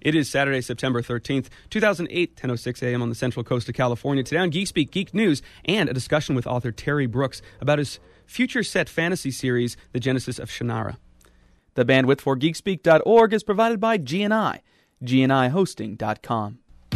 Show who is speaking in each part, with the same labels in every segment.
Speaker 1: It is Saturday, September 13th, 2008, 10:06 a.m. on the Central Coast of California. Today on Geek Speak, Geek News, and a discussion with author Terry Brooks about his future set fantasy series, The Genesis of Shannara. The bandwidth for geekspeak.org is provided by GNI, GNIHosting.com.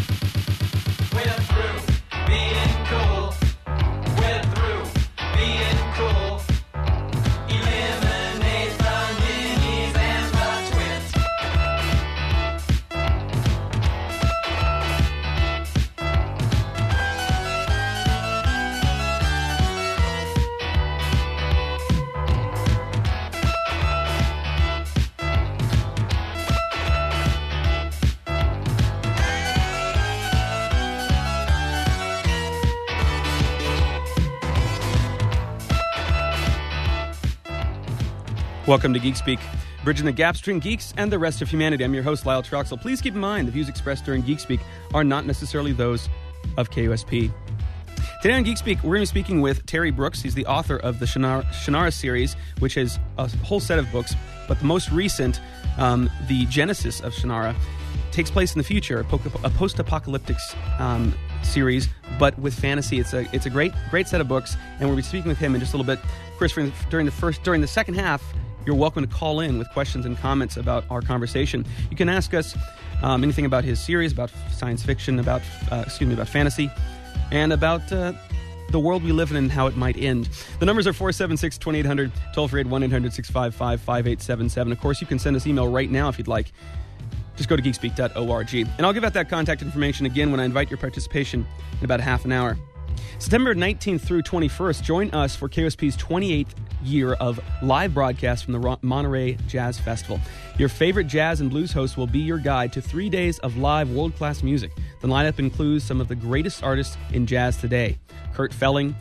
Speaker 1: Welcome to Geek Speak, bridging the gaps between geeks and the rest of humanity. I'm your host, Lyle Troxel. Please keep in mind the views expressed during Geek Speak are not necessarily those of KUSP. Today on Geek Speak, we're going to be speaking with Terry Brooks. He's the author of the Shannara series, which is a whole set of books, but the most recent, The Genesis of Shannara, takes place in the future, a post-apocalyptic series, but with fantasy. It's a great set of books, and we'll be speaking with him in just a little bit. Of course, during the second half, you're welcome to call in with questions and comments about our conversation. You can ask us anything about his series, about science fiction, about fantasy, and about the world we live in and how it might end. The numbers are 476-2800, toll-free at 1-800-655-5877. Of course, you can send us email right now if you'd like. Just go to geekspeak.org. And I'll give out that contact information again when I invite your participation in about half an hour. September 19th through 21st, join us for KUSP's 28th year of live broadcasts from the Monterey Jazz Festival. Your favorite jazz and blues host will be your guide to 3 days of live world-class music. The lineup includes some of the greatest artists in jazz today. Kurt Felling,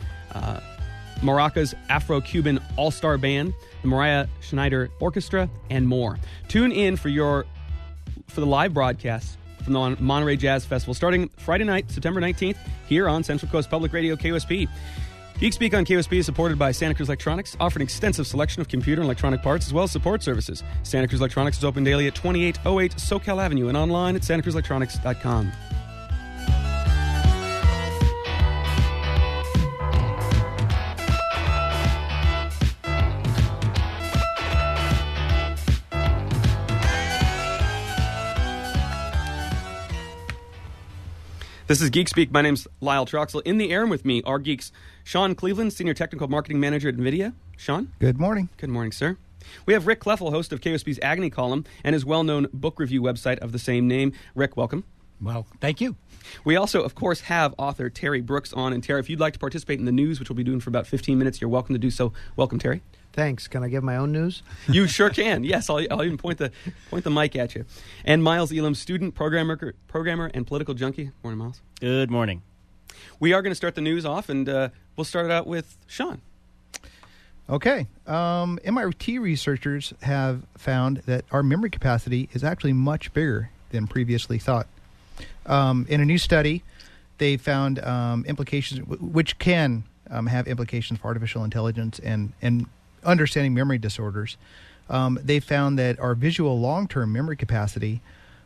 Speaker 1: Maraca's Afro-Cuban All-Star Band, the Mariah Schneider Orchestra, and more. Tune in for the live broadcasts from the Monterey Jazz Festival starting Friday night, September 19th, here on Central Coast Public Radio, KUSP. Geek Speak on KUSP is supported by Santa Cruz Electronics, offering an extensive selection of computer and electronic parts as well as support services. Santa Cruz Electronics is open daily at 2808 SoCal Avenue and online at santacruzelectronics.com. This is Geek Speak. My name's Lyle Troxel. In the air with me are geeks Sean Cleveland, Senior Technical Marketing Manager at NVIDIA. Sean?
Speaker 2: Good morning.
Speaker 1: Good morning, sir. We have Rick Kleffel, host of KUSP's Agony Column and his well-known book review website of the same name. Rick, welcome.
Speaker 3: Well, thank you.
Speaker 1: We also, of course, have author Terry Brooks on. And Terry, if you'd like to participate in the news, which we'll be doing for about 15 minutes, you're welcome to do so. Welcome, Terry.
Speaker 4: Thanks. Can I give my own news?
Speaker 1: You sure can. Yes, I'll even point the mic at you. And Miles Elam, student, programmer, and political junkie. Morning, Miles.
Speaker 5: Good morning.
Speaker 1: We are going to start the news off, and we'll start it out with Sean.
Speaker 2: Okay. MIT researchers have found that our memory capacity is actually much bigger than previously thought. In a new study, they found implications, which can have implications for artificial intelligence and understanding memory disorders. They found that our visual long-term memory capacity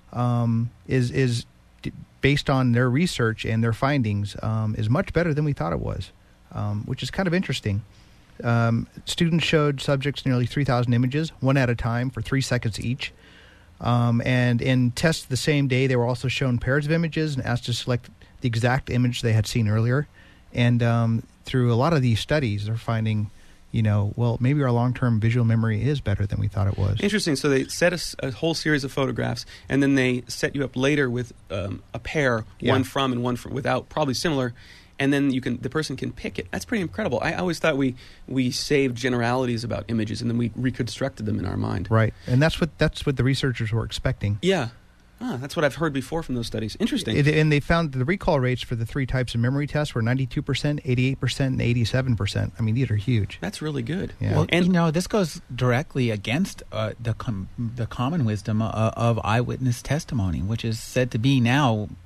Speaker 2: is based on their research and their findings, is much better than we thought it was, which is kind of interesting. Students showed subjects nearly 3,000 images, one at a time, for 3 seconds each. And in tests the same day, they were also shown pairs of images and asked to select the exact image they had seen earlier. And through a lot of these studies, they're finding, maybe our long-term visual memory is better than we thought it was.
Speaker 1: Interesting. So they set a whole series of photographs, and then they set you up later with a pair, one from and one without, probably similar, and then the person can pick it. That's pretty incredible. I always thought we saved generalities about images, and then we reconstructed them in our mind.
Speaker 2: Right, and that's what the researchers were expecting.
Speaker 1: Yeah. That's what I've heard before from those studies. Interesting.
Speaker 2: And they found the recall rates for the 3 types of memory tests were 92%, 88%, and 87%. I mean, these are huge.
Speaker 1: That's really good.
Speaker 2: Yeah.
Speaker 3: Well, and this goes directly against the common wisdom of eyewitness testimony, which is said to be now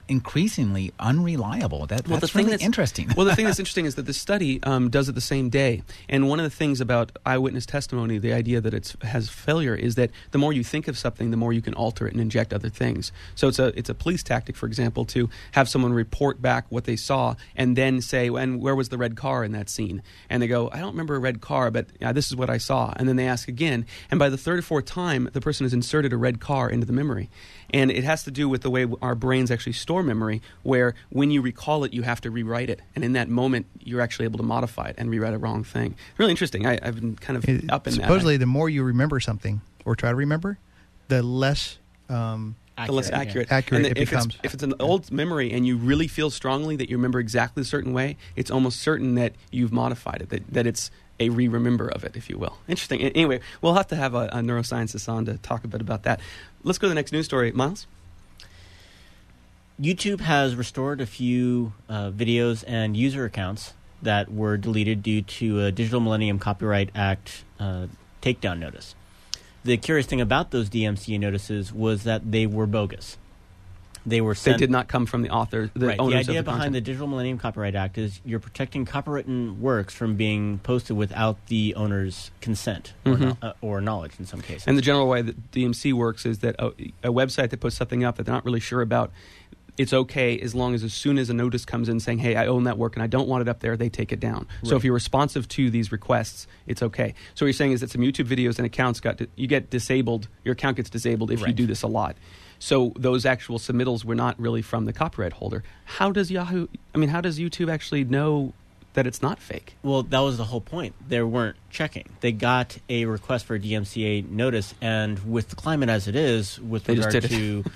Speaker 3: increasingly unreliable. That's really interesting.
Speaker 1: Well, the thing that's interesting is that the study does it the same day. And one of the things about eyewitness testimony, the idea that it has failure, is that the more you think of something, the more you can alter it and inject other things. So it's a police tactic, for example, to have someone report back what they saw and then say, and where was the red car in that scene? And they go, I don't remember a red car, but this is what I saw. And then they ask again. And by the third or fourth time, the person has inserted a red car into the memory. And it has to do with the way our brains actually store memory, where when you recall it, you have to rewrite it. And in that moment, you're actually able to modify it and rewrite a wrong thing. Really interesting. I've been kind of up in that.
Speaker 2: Supposedly, the more you remember something or try to remember, the less
Speaker 1: accurate
Speaker 2: it becomes.
Speaker 1: If it's an old memory and you really feel strongly that you remember exactly a certain way, it's almost certain that you've modified it, that it's a re-remember of it, if you will. Interesting. Anyway, we'll have to have a neuroscientist on to talk a bit about that. Let's go to the next news story. Miles?
Speaker 5: YouTube has restored a few videos and user accounts that were deleted due to a Digital Millennium Copyright Act takedown notice. The curious thing about those DMCA notices was that they were bogus. They
Speaker 1: did not come from the author,
Speaker 5: right.
Speaker 1: Owners
Speaker 5: the
Speaker 1: of
Speaker 5: idea
Speaker 1: the
Speaker 5: behind
Speaker 1: content.
Speaker 5: the Digital Millennium Copyright Act is you're protecting copywritten works from being posted without the owner's consent or knowledge in some cases.
Speaker 1: And the general way that DMC works is that a website that puts something up that they're not really sure about, it's okay as long as soon as a notice comes in saying, hey, I own that work and I don't want it up there, they take it down. Right. So if you're responsive to these requests, it's okay. So what you're saying is that some YouTube videos and accounts you get disabled, your account gets disabled if you do this a lot. So those actual submittals were not really from the copyright holder. How does YouTube actually know that it's not fake?
Speaker 5: Well, that was the whole point. They weren't checking. They got a request for a DMCA notice, and with the climate as it is, with regard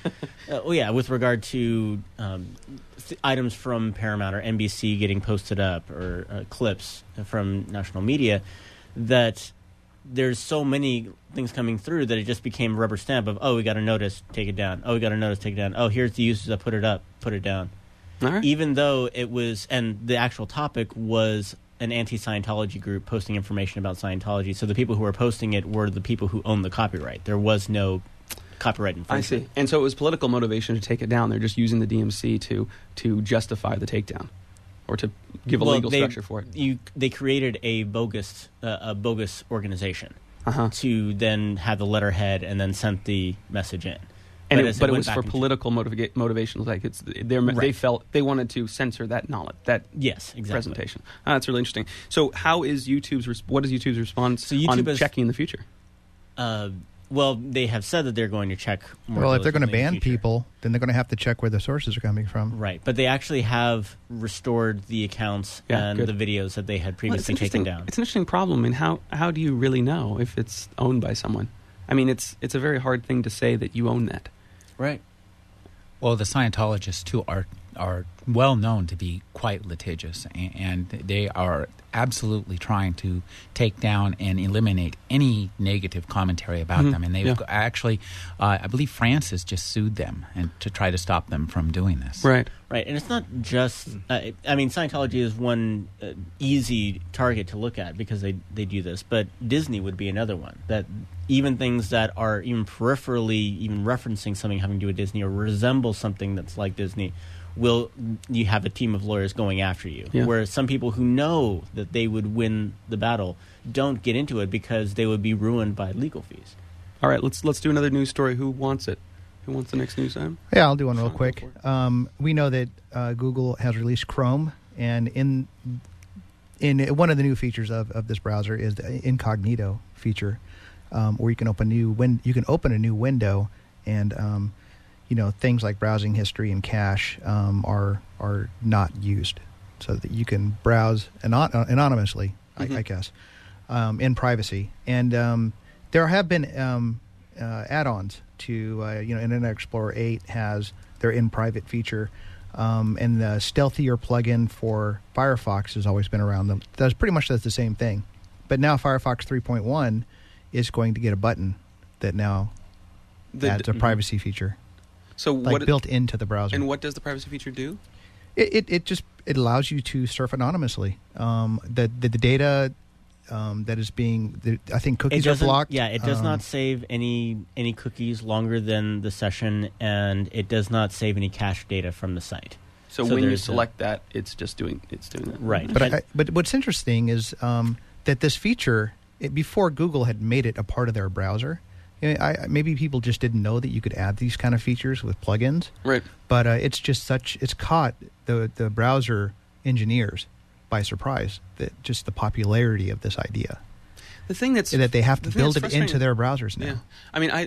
Speaker 5: to items from Paramount or NBC getting posted up or clips from national media, that there's so many things coming through that it just became a rubber stamp of, we got a notice, take it down. Oh, we got a notice, take it down. Oh, here's the users that put it up, put it down.
Speaker 1: All right.
Speaker 5: Even though it was, and the actual topic was an anti-Scientology group posting information about Scientology. So the people who were posting it were the people who owned the copyright. There was no copyright infringement.
Speaker 1: I see. And so it was political motivation to take it down. They're just using the DMC to justify the takedown or to give a legal structure for it.
Speaker 5: They created a bogus organization to then have the letterhead and then sent the message in.
Speaker 1: But it was for political motivations. Like they felt they wanted to censor that knowledge, presentation. That's really interesting. So, what is YouTube's response on checking in the future?
Speaker 5: Well, they have said that they're going to check more.
Speaker 2: Well, if they're going to ban people, then they're going to have to check where the sources are coming from.
Speaker 5: Right, but they actually have restored the accounts and the videos that they had previously taken down.
Speaker 1: It's an interesting problem. I mean, how do you really know if it's owned by someone? I mean, it's a very hard thing to say that you own that.
Speaker 5: Right.
Speaker 3: Well, the Scientologists, too, are well known to be quite litigious, and they are absolutely trying to take down and eliminate any negative commentary about them. And they've actually, I believe France has just sued them and to try to stop them from doing this.
Speaker 1: Right.
Speaker 5: Right. And it's not just, Scientology is one easy target to look at because they do this, but Disney would be another one. That even things that are even peripherally even referencing something having to do with Disney or resemble something that's like Disney, you have a team of lawyers going after you. Yeah. Whereas some people who know that they would win the battle don't get into it because they would be ruined by legal fees.
Speaker 1: All right, let's do another news story. Who wants it? Who wants the next news item?
Speaker 2: Yeah, I'll do one real quick. We know that Google has released Chrome, and in one of the new features of this browser is the incognito feature, where you can open a new window, and things like browsing history and cache are not used, so that you can browse anonymously, I guess, in privacy. And there have been add-ons to Internet Explorer 8 has their in private feature, and the stealthier plugin for Firefox has always been around. Does the same thing, but now Firefox 3.1 is going to get a button that now adds a privacy feature.
Speaker 1: So
Speaker 2: built into the browser.
Speaker 1: And what does the privacy feature do?
Speaker 2: It allows you to surf anonymously. The data that is being. I think
Speaker 5: It
Speaker 2: cookies are
Speaker 5: doesn't-
Speaker 2: blocked.
Speaker 5: Yeah, it does not save any cookies longer than the session, and it does not save any cache data from the site.
Speaker 1: So when you
Speaker 5: there's
Speaker 1: select that, it's doing that.
Speaker 5: Right.
Speaker 2: But what's interesting is that this feature, before Google had made it a part of their browser, maybe people just didn't know that you could add these kind of features with plugins.
Speaker 1: Right.
Speaker 2: But it's caught the browser engineers by surprise, that just the popularity of this idea.
Speaker 1: The thing that
Speaker 2: they have to build it into
Speaker 1: frustrating-
Speaker 2: their browsers now.
Speaker 1: Yeah. I mean,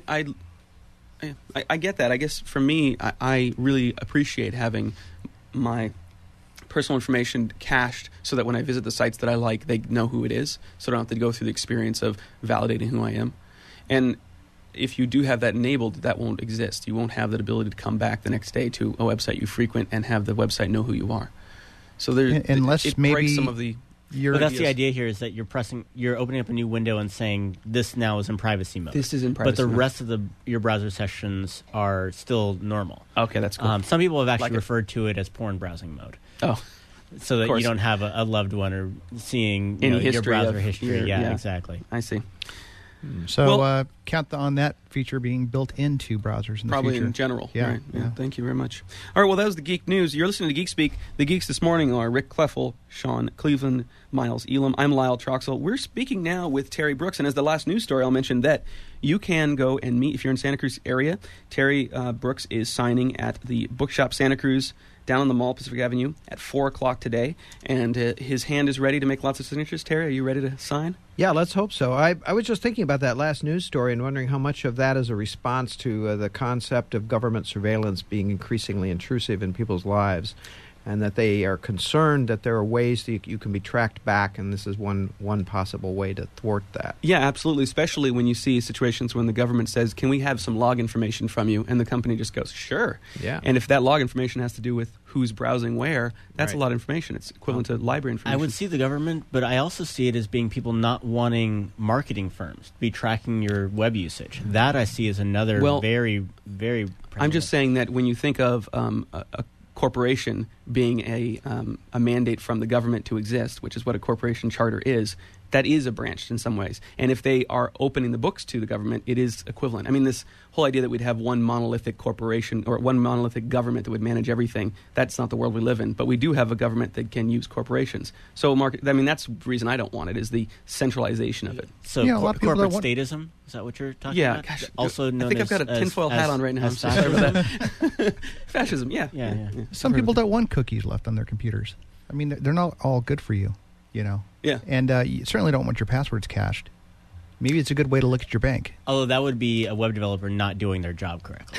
Speaker 1: I get that. I guess for me, I really appreciate having my personal information cached so that when I visit the sites that I like, they know who it is, so I don't have to go through the experience of validating who I am. And if you do have that enabled, that won't exist. You won't have that ability to come back the next day to a website you frequent and have the website know who you are. So
Speaker 2: Unless
Speaker 1: it
Speaker 2: maybe
Speaker 1: breaks some of the...
Speaker 2: you're,
Speaker 5: But that's the idea here, is that you're opening up a new window and saying this now is in privacy mode.
Speaker 1: This is in privacy
Speaker 5: But the
Speaker 1: mode.
Speaker 5: rest of your browser sessions are still normal.
Speaker 1: Okay, that's cool.
Speaker 5: Some people have actually
Speaker 1: Like it.
Speaker 5: referred to it as porn browsing mode,
Speaker 1: Oh,
Speaker 5: so that
Speaker 1: course.
Speaker 5: you don't have a loved one or seeing
Speaker 1: Any
Speaker 5: your
Speaker 1: history
Speaker 5: browser
Speaker 1: of
Speaker 5: history.
Speaker 1: your-
Speaker 5: Yeah,
Speaker 1: yeah.
Speaker 5: exactly.
Speaker 1: I see.
Speaker 2: so
Speaker 1: Well-
Speaker 2: count on that feature being built into browsers in the
Speaker 1: Probably
Speaker 2: future.
Speaker 1: in general.
Speaker 2: Yeah,
Speaker 1: Right.
Speaker 2: yeah.
Speaker 1: Thank you very much. All right. Well, that was the Geek News. You're listening to Geek Speak. The geeks this morning are Rick Kleffel, Sean Cleveland, Miles Elam. I'm Lyle Troxel. We're speaking now with Terry Brooks. And as the last news story, I'll mention that you can go and meet, if you're in Santa Cruz area, Terry Brooks is signing at the Bookshop Santa Cruz down on the Mall, Pacific Avenue, at 4 o'clock today. And his hand is ready to make lots of signatures. Terry, are you ready to sign?
Speaker 4: Yeah, let's hope so. I was just thinking about that last news story and wondering how much of that is a response to the concept of government surveillance being increasingly intrusive in people's lives, and that they are concerned that there are ways that you can be tracked back, and this is one possible way to thwart that.
Speaker 1: Yeah, absolutely, especially when you see situations when the government says, can we have some log information from you? And the company just goes, sure.
Speaker 4: Yeah.
Speaker 1: And if that log information has to do with who's browsing where, that's
Speaker 4: Right.
Speaker 1: a lot of information. It's equivalent to library information.
Speaker 5: I would see the government, but I also see it as being people not wanting marketing firms to be tracking your web usage. That I see as another very, very prevalent.
Speaker 1: I'm just saying that when you think of a corporation being a mandate from the government to exist, which is what a corporation charter is, that is a branch in some ways. And if they are opening the books to the government, it is equivalent. I mean, this whole idea that we'd have one monolithic corporation or one monolithic government that would manage everything, that's not the world we live in. But we do have a government that can use corporations. So, that's the reason I don't want it, is the centralization of it.
Speaker 5: So
Speaker 2: Yeah, a lot of people
Speaker 5: corporate
Speaker 2: don't want-
Speaker 5: statism, is that what you're talking
Speaker 1: Yeah,
Speaker 5: about?
Speaker 1: gosh,
Speaker 5: Also known
Speaker 1: I think
Speaker 5: as,
Speaker 1: I've got a
Speaker 5: as-
Speaker 1: tinfoil hat
Speaker 5: as-
Speaker 1: on right now. I'm
Speaker 5: as
Speaker 1: so sorry for
Speaker 5: fascism.
Speaker 1: that. Fascism, yeah.
Speaker 5: Yeah.
Speaker 2: Some people don't want cookies left on their computers. I mean, they're not all good for you, you know.
Speaker 1: Yeah.
Speaker 2: And you certainly don't want your passwords cached. Maybe it's a good way to look at your bank.
Speaker 5: Although that would be a web developer not doing their job correctly.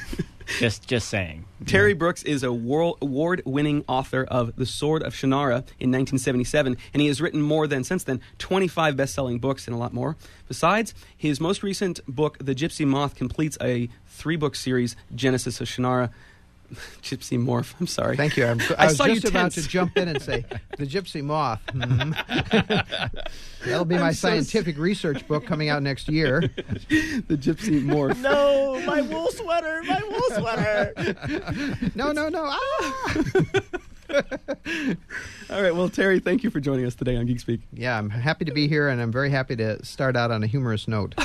Speaker 5: just saying.
Speaker 1: Terry Brooks is a world award-winning author of The Sword of Shannara in 1977, and he has written more than, since then, 25 best-selling books and a lot more. Besides, his most recent book, The Gypsy Moth, completes a 3-book series, Genesis of Shannara. Gypsy Morph, I'm sorry.
Speaker 4: Thank you. I was
Speaker 1: saw you
Speaker 4: just about
Speaker 1: tense.
Speaker 4: to jump in and say, the Gypsy Moth. That'll be my
Speaker 1: I'm so
Speaker 4: scientific research book coming out next year.
Speaker 1: The Gypsy Morph.
Speaker 5: No, my wool sweater, my wool sweater.
Speaker 4: No. Ah!
Speaker 1: All right, well, Terry, thank you for joining us today on Geek Speak.
Speaker 4: Yeah, I'm happy to be here, and I'm very happy to start out on a humorous note.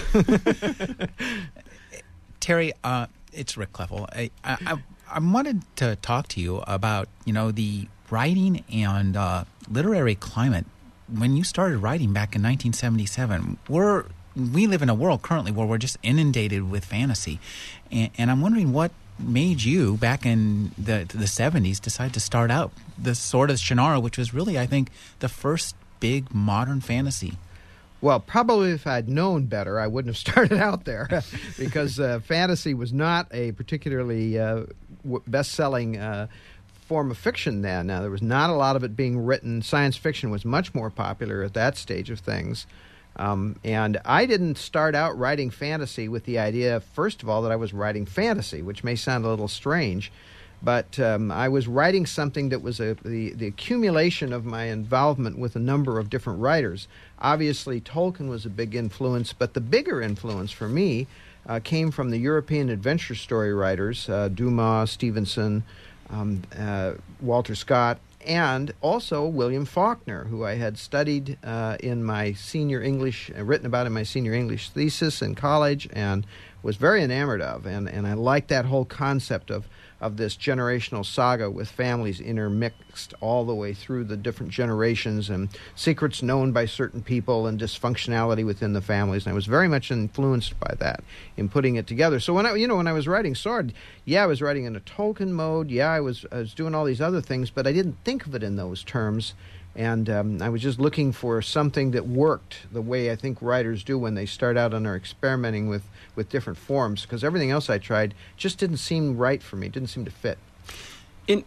Speaker 3: Terry, it's Rick Kleffel. I wanted to talk to you about, the writing and literary climate. When you started writing back in 1977, we live in a world currently where we're just inundated with fantasy. And I'm wondering what made you, back in the 70s, decide to start out The Sword of Shannara, which was really, I think, the first big modern fantasy.
Speaker 4: Well, probably if I'd known better, I wouldn't have started out there, because fantasy was not a particularly best-selling form of fiction then. Now, there was not a lot of it being written. Science fiction was much more popular at that stage of things. And I didn't start out writing fantasy with the idea, first of all, that I was writing fantasy, which may sound a little strange. But I was writing something that was the accumulation of my involvement with a number of different writers. Obviously, Tolkien was a big influence, but the bigger influence for me came from the European adventure story writers, Dumas, Stevenson, Walter Scott, and also William Faulkner, who I had studied in my senior English, written about in my senior English thesis in college, and was very enamored of. And I liked that whole concept of this generational saga with families intermixed all the way through the different generations, and secrets known by certain people and dysfunctionality within the families. And I was very much influenced by that in putting it together. So when I was writing Sword, I was writing in a Tolkien mode. I was doing all these other things, but I didn't think of it in those terms. And I was just looking for something that worked the way I think writers do when they start out and are experimenting with different forms, because everything else I tried just didn't seem right for me, didn't seem to fit.
Speaker 1: In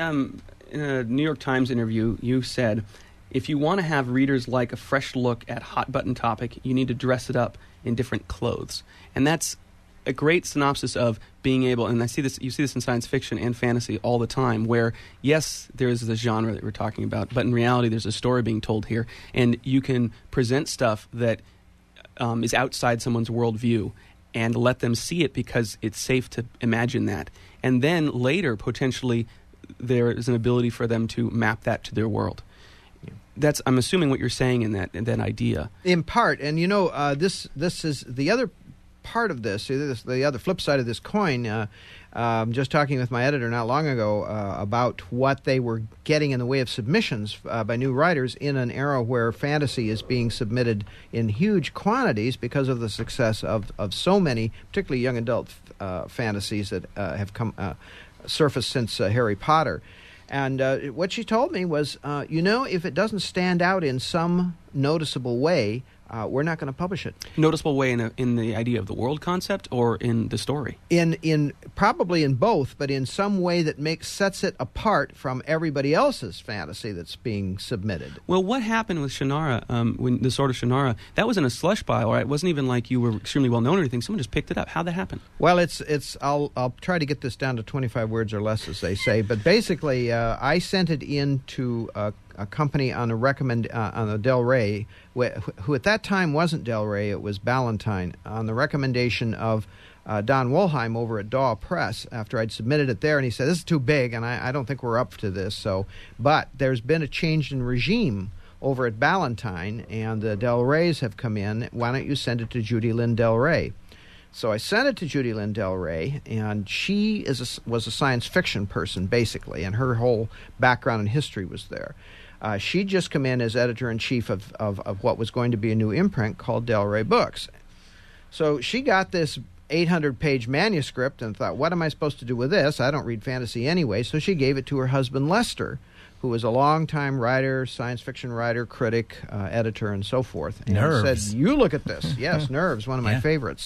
Speaker 1: a New York Times interview, you said, if you want to have readers like a fresh look at hot-button topic, you need to dress it up in different clothes. And that's a great synopsis of being able, and you see this in science fiction and fantasy all the time, where, yes, there's the genre that we're talking about, but in reality there's a story being told here, and you can present stuff that is outside someone's worldview and let them see it because it's safe to imagine that. And then later, potentially, there is an ability for them to map that to their world. That's, I'm assuming, what you're saying in that idea. In
Speaker 4: part, and this is the other part of this, the other flip side of this coin. Just talking with my editor not long ago about what they were getting in the way of submissions by new writers in an era where fantasy is being submitted in huge quantities because of the success of so many, particularly young adult fantasies that have come surfaced since Harry Potter. And what she told me was, if it doesn't stand out in some noticeable way, we're not going to publish it.
Speaker 1: Noticeable way in the idea of the world concept, or in the story? In
Speaker 4: probably in both, but in some way that sets it apart from everybody else's fantasy that's being submitted.
Speaker 1: Well, what happened with Shannara, when the Sword of Shannara? That was in a slush pile, right? It wasn't even like you were extremely well known or anything. Someone just picked it up. How'd that happen?
Speaker 4: Well, I'll try to get this down to 25 words or less, as they say. But basically, I sent it in to a company on the Del Rey, who at that time wasn't Del Rey, it was Ballantine, on the recommendation of Don Wollheim over at Daw Press, after I'd submitted it there, and he said, this is too big, and I don't think we're up to this. But there's been a change in regime over at Ballantine, and the Del Reys have come in. Why don't you send it to Judy Lynn Del Rey? So I sent it to Judy Lynn Del Rey, and she was a science fiction person, basically, and her whole background and history was there. She'd just come in as editor-in-chief of what was going to be a new imprint called Del Rey Books. So she got this 800-page manuscript and thought, what am I supposed to do with this? I don't read fantasy anyway. So she gave it to her husband, Lester, who was a longtime writer, science fiction writer, critic, editor, and so forth. And
Speaker 3: Nerves.
Speaker 4: said, you look at this. Yes, Nerves, one of my favorites.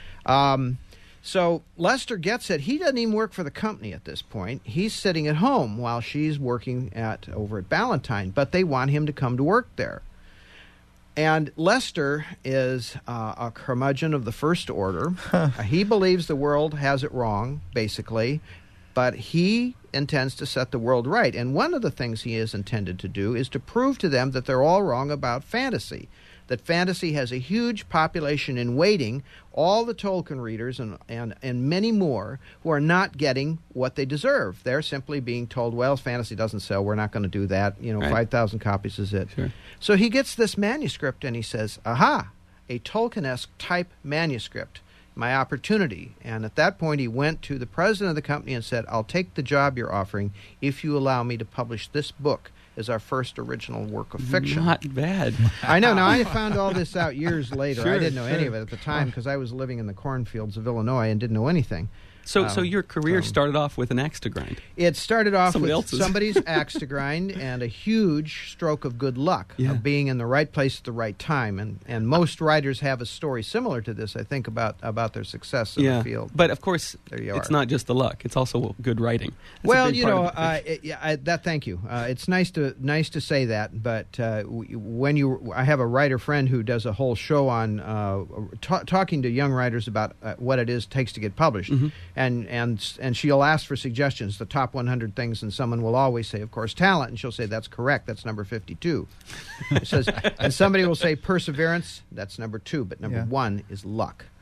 Speaker 4: So Lester gets it. He doesn't even work for the company at this point. He's sitting at home while she's working over at Ballantine, but they want him to come to work there. And Lester is a curmudgeon of the first order. He believes the world has it wrong, basically, but he intends to set the world right. And one of the things he is intended to do is to prove to them that they're all wrong about fantasy, that fantasy has a huge population in waiting, all the Tolkien readers and many more who are not getting what they deserve. They're simply being told, well, fantasy doesn't sell, we're not going to do that, right. 5,000 copies is it.
Speaker 1: Sure.
Speaker 4: So he gets this manuscript and he says, aha, a Tolkien-esque type manuscript, my opportunity. And at that point he went to the president of the company and said, I'll take the job you're offering if you allow me to publish this book as our first original work of fiction.
Speaker 1: Not bad.
Speaker 4: I know. Now, I found all this out years later.
Speaker 1: Sure,
Speaker 4: I didn't know any of it at the time because I was living in the cornfields of Illinois and didn't know anything.
Speaker 1: So your career started off with an axe to grind.
Speaker 4: It started off with somebody's axe to grind and a huge stroke of good luck of being in the right place at the right time. And most writers have a story similar to this, I think, about their success in the field.
Speaker 1: But, of course, it's not just the luck. It's also good writing.
Speaker 4: That's thank you. It's nice to say that, but I have a writer friend who does a whole show on talking to young writers about what it takes to get published. Mm-hmm. And she'll ask for suggestions, the top 100 things, and someone will always say, of course, talent, and she'll say, that's correct, that's number 52. It says, and somebody will say perseverance, that's number 2, but number 1 is luck.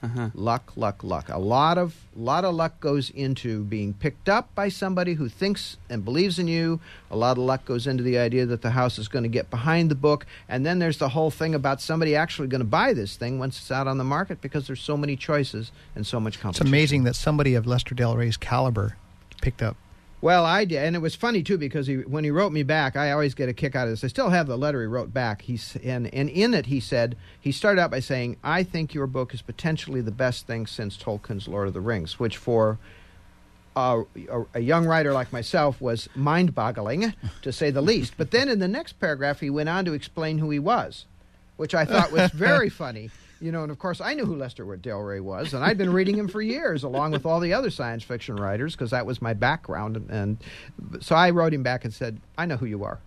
Speaker 4: Luck. A lot of luck goes into being picked up by somebody who thinks and believes in you. A lot of luck goes into the idea that the house is going to get behind the book. And then there's the whole thing about somebody actually going to buy this thing once it's out on the market, because there's so many choices and so much competition.
Speaker 2: It's amazing that somebody of Lester Del Rey's caliber picked up.
Speaker 4: Well, I did, and it was funny too, because when he wrote me back, I always get a kick out of this. I still have the letter he wrote back. And in it, he said, he started out by saying, "I think your book is potentially the best thing since Tolkien's Lord of the Rings," which for a young writer like myself was mind-boggling, to say the least. But then in the next paragraph, he went on to explain who he was, which I thought was very funny. You know, and of course, I knew who Lester Del Rey was, and I'd been reading him for years, along with all the other science fiction writers, because that was my background. And so I wrote him back and said, "I know who you are."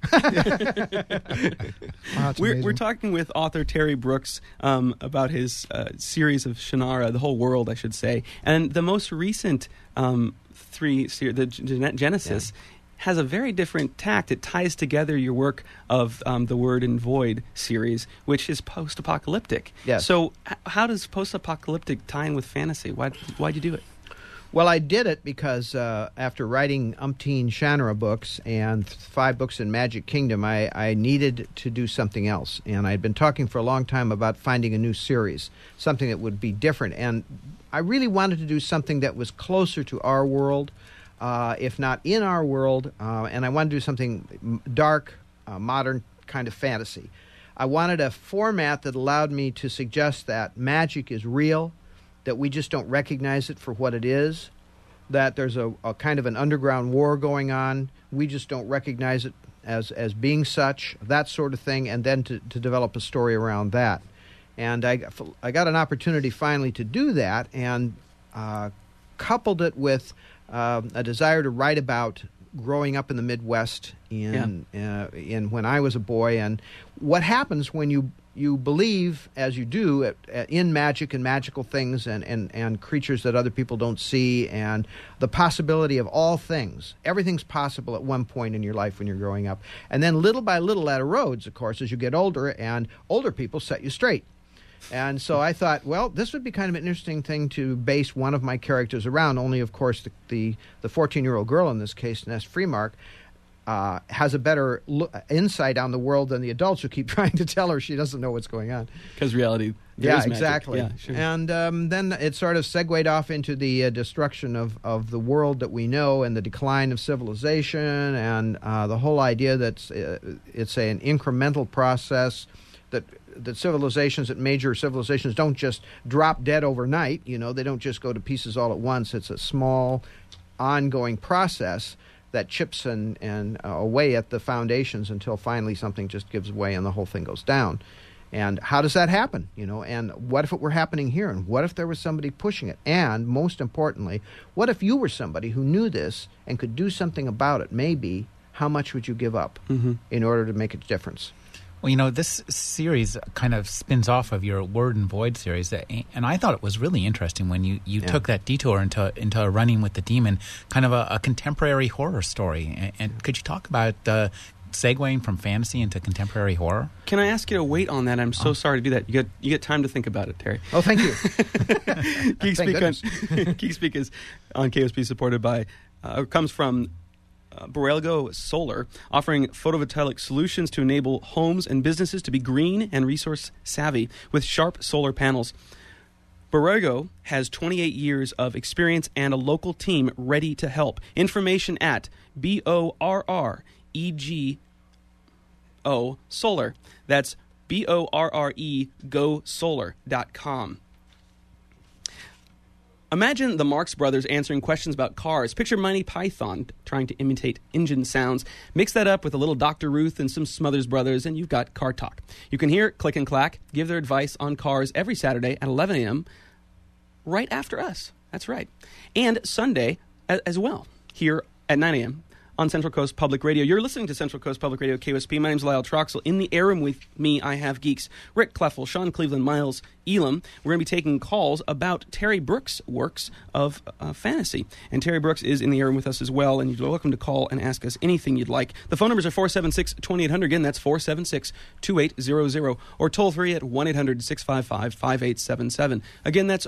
Speaker 2: Wow,
Speaker 1: We're talking with author Terry Brooks about his series of Shannara, the whole world, I should say. And the most recent the Genesis, has a very different tact. It ties together your work of the Word and Void series, which is post-apocalyptic.
Speaker 4: Yes.
Speaker 1: So how does post-apocalyptic tie in with fantasy? Why'd you do it?
Speaker 4: Well, I did it because after writing umpteen Shannara books and 5 books in Magic Kingdom, I needed to do something else. And I'd been talking for a long time about finding a new series, something that would be different. And I really wanted to do something that was closer to our world, if not in our world, and I wanted to do something dark, modern kind of fantasy. I wanted a format that allowed me to suggest that magic is real, that we just don't recognize it for what it is, that there's a kind of an underground war going on, we just don't recognize it as being such, that sort of thing, and then to develop a story around that. And I got an opportunity finally to do that, and coupled it with a desire to write about growing up in the Midwest in when I was a boy, and what happens when you believe, as you do, in magic and magical things and creatures that other people don't see, and the possibility of all things. Everything's possible at one point in your life when you're growing up. And then little by little that erodes, of course, as you get older, and older people set you straight. And so I thought, well, this would be kind of an interesting thing to base one of my characters around, only, of course, the 14-year-old girl in this case, Ness Freemark, has a better insight on the world than the adults who keep trying to tell her she doesn't know what's going on.
Speaker 1: Because reality,
Speaker 4: yeah,
Speaker 1: is magic.
Speaker 4: Exactly.
Speaker 1: Yeah, sure.
Speaker 4: And then it sort of segued off into the destruction of the world that we know and the decline of civilization, and the whole idea that it's an incremental process, that civilizations, that major civilizations don't just drop dead overnight. You know, they don't just go to pieces all at once. It's a small, ongoing process that chips and away at the foundations until finally something just gives way and the whole thing goes down. And how does that happen? You know, and what if it were happening here? And what if there was somebody pushing it? And most importantly, what if you were somebody who knew this and could do something about it? Maybe, how much would you give up in order to make a difference?
Speaker 3: Well, you know, this series kind of spins off of your Word and Void series, and I thought it was really interesting when you took that detour into Running with the Demon, kind of a contemporary horror story. And could you talk about segueing from fantasy into contemporary horror?
Speaker 1: Can I ask you to wait on that? I'm so sorry to do that. You get time to think about it, Terry.
Speaker 4: Oh, thank you.
Speaker 1: Geek Speak is on KOSP, supported by comes from Borrego Solar, offering photovoltaic solutions to enable homes and businesses to be green and resource savvy with sharp solar panels. Borrego has 28 years of experience and a local team ready to help. Information at BORREGO Solar. That's BORREGosolar.com. Imagine the Marx Brothers answering questions about cars. Picture Monty Python trying to imitate engine sounds. Mix that up with a little Dr. Ruth and some Smothers Brothers, and you've got Car Talk. You can hear Click and Clack give their advice on cars every Saturday at 11 a.m. right after us. That's right. And Sunday as well, here at 9 a.m. on Central Coast Public Radio. You're listening to Central Coast Public Radio, KOSP. My name's Lyle Troxel. In the air room with me, I have geeks Rick Kleffel, Sean Cleveland, Miles Elam. We're going to be taking calls about Terry Brooks' works of fantasy. And Terry Brooks is in the air room with us as well, and you're welcome to call and ask us anything you'd like. The phone numbers are 476-2800. Again, that's 476-2800. Or toll free at 1-800-655-5877. Again, that's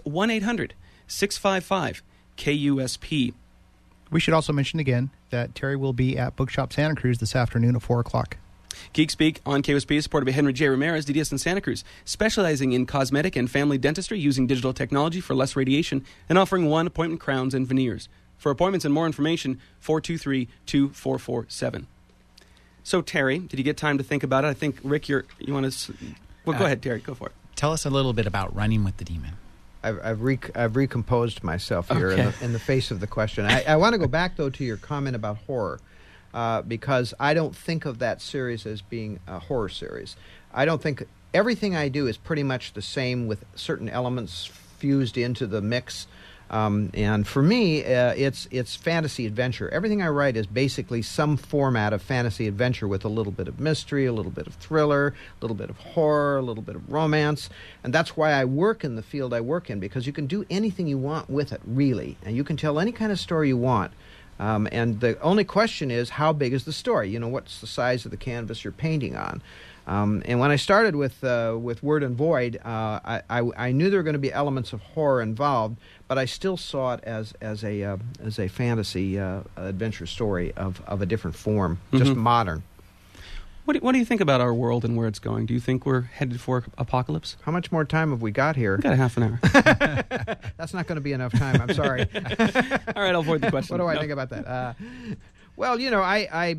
Speaker 1: 1-800-655-KUSP.
Speaker 2: We should also mention again that Terry will be at Bookshop Santa Cruz this afternoon at 4 o'clock.
Speaker 1: Geek Speak on KOSP is supported by Henry J. Ramirez, DDS in Santa Cruz, specializing in cosmetic and family dentistry using digital technology for less radiation and offering one-appointment crowns and veneers. For appointments and more information, 423-2447. So, Terry, did you get time to think about it? I think, Rick, you want to... Well, go ahead, Terry. Go for it.
Speaker 3: Tell us a little bit about Running with the Demon.
Speaker 4: I've recomposed myself here in the face of the question. I want to go back, though, to your comment about horror, because I don't think of that series as being a horror series. I don't think everything I do is pretty much the same with certain elements fused into the mix. And for me, it's fantasy adventure. Everything I write is basically some format of fantasy adventure with a little bit of mystery, a little bit of thriller, a little bit of horror, a little bit of romance. And that's why I work in the field I work in, because you can do anything you want with it, really. And you can tell any kind of story you want. And the only question is, how big is the story? You know, what's the size of the canvas you're painting on? And when I started with Word and Void, I knew there were going to be elements of horror involved, but I still saw it as a fantasy adventure story of a different form, just modern.
Speaker 1: What do you think about our world and where it's going? Do you think we're headed for apocalypse?
Speaker 4: How much more time have we got here?
Speaker 1: We've got a half an hour.
Speaker 4: That's not going to be enough time. I'm sorry.
Speaker 1: All right, I'll avoid the question.
Speaker 4: What do I think about that? Well, you know, I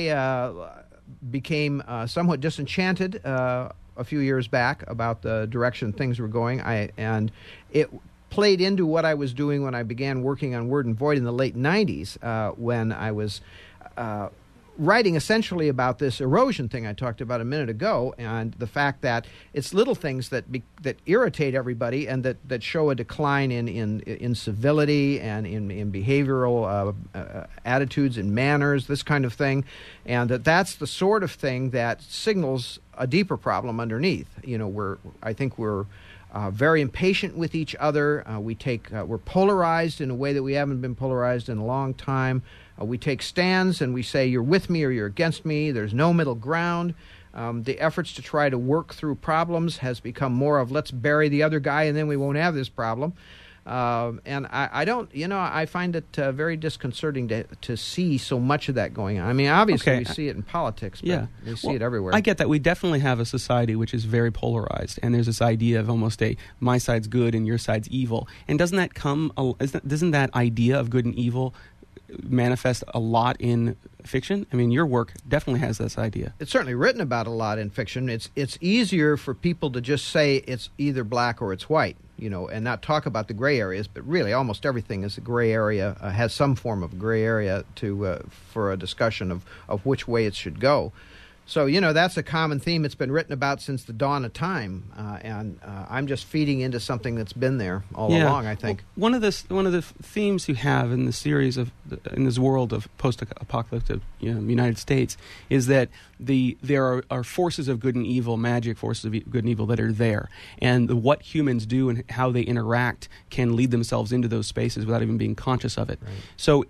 Speaker 4: became somewhat disenchanted a few years back about the direction things were going. And it played into what I was doing when I began working on Word and Void in the late 90s, when I was writing essentially about this erosion thing I talked about a minute ago, and the fact that it's little things that irritate everybody and that show a decline in civility and in behavioral attitudes and manners, this kind of thing, and that's the sort of thing that signals a deeper problem underneath. You know, I think we're very impatient with each other. We're polarized in a way that we haven't been polarized in a long time. We take stands and we say you're with me or you're against me. There's no middle ground. The efforts to try to work through problems has become more of let's bury the other guy and then we won't have this problem. And I don't, you know, I find it very disconcerting to see so much of that going on. I mean, obviously we see it in politics, but we see it everywhere.
Speaker 1: I get that. We definitely have a society which is very polarized, and there's this idea of almost my side's good and your side's evil. And doesn't that idea of good and evil manifest a lot in fiction? I mean, your work definitely has this idea.
Speaker 4: It's certainly written about a lot in fiction. It's easier for people to just say it's either black or it's white, you know, and not talk about the gray areas. But really, almost everything is a gray area, has some form of gray area for a discussion of which way it should go. So, you know, that's a common theme. It's been written about since the dawn of time, and I'm just feeding into something that's been there all along, I think.
Speaker 1: Well, one of the themes you have in the series in this world of post-apocalyptic United States is that there are forces of good and evil, magic forces of good and evil that are there, and what humans do and how they interact can lead themselves into those spaces without even being conscious of it. Right. So,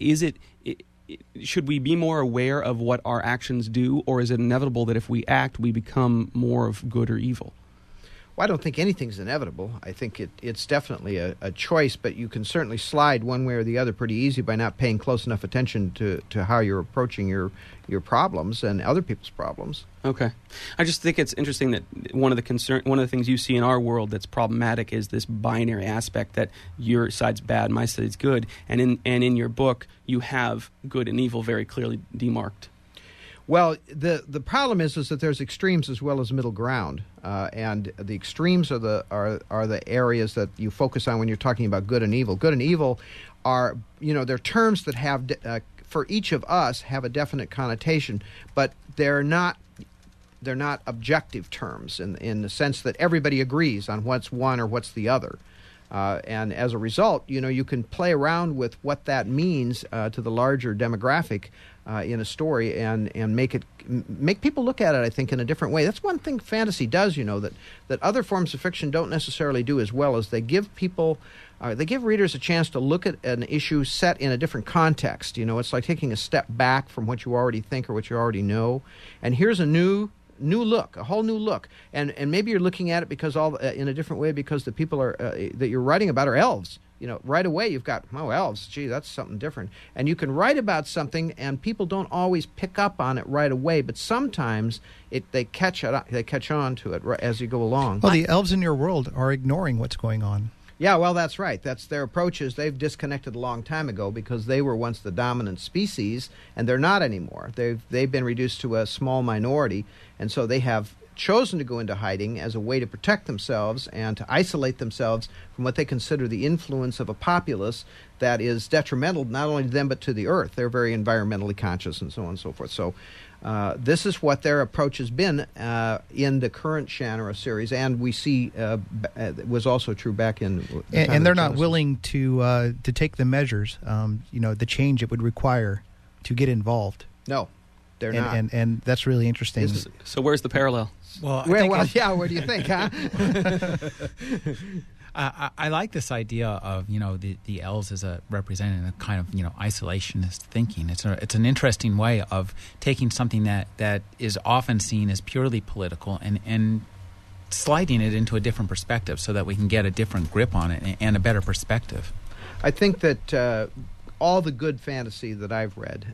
Speaker 1: should we be more aware of what our actions do, or is it inevitable that if we act, we become more of good or evil?
Speaker 4: Well, I don't think anything's inevitable. I think it's definitely a choice, but you can certainly slide one way or the other pretty easy by not paying close enough attention to how you're approaching your problems and other people's problems.
Speaker 1: Okay. I just think it's interesting that one of the things you see in our world that's problematic is this binary aspect that your side's bad, my side's good, and in your book you have good and evil very clearly demarked.
Speaker 4: Well, the problem is that there's extremes as well as middle ground, and the extremes are the areas that you focus on when you're talking about good and evil. Good and evil are, you know, they're terms that have for each of us have a definite connotation, but they're not objective terms in the sense that everybody agrees on what's one or what's the other. And as a result, you can play around with what that means to the larger demographic in a story and make people look at it, I think, in a different way. That's one thing fantasy does, that other forms of fiction don't necessarily do as well, as they give readers a chance to look at an issue set in a different context. It's like taking a step back from what you already think or what you already know. And here's a new look, a whole new look. And maybe you're looking at it because in a different way because the people that you're writing about are elves. Right away you've got, elves, gee, that's something different. And you can write about something and people don't always pick up on it right away, but sometimes they catch on to it as you go along.
Speaker 2: Well, the elves in your world are ignoring what's going on.
Speaker 4: Yeah, well, that's right. That's their approaches. They've disconnected a long time ago because they were once the dominant species, and they're not anymore. They've been reduced to a small minority, and so they have chosen to go into hiding as a way to protect themselves and to isolate themselves from what they consider the influence of a populace that is detrimental not only to them but to the earth. They're very environmentally conscious and so on and so forth. So this is what their approach has been in the current Shannara series, and we see it was also true back in
Speaker 2: and they're not willing to take the measures, the change it would require to get involved.
Speaker 4: No, they're not.
Speaker 2: And that's really interesting.
Speaker 1: So where's the parallel?
Speaker 3: Well,
Speaker 4: where do you think, huh?
Speaker 3: I like this idea of the elves as representing a kind of isolationist thinking. It's an interesting way of taking something that is often seen as purely political and sliding it into a different perspective so that we can get a different grip on it and a better perspective.
Speaker 4: I think that all the good fantasy that I've read,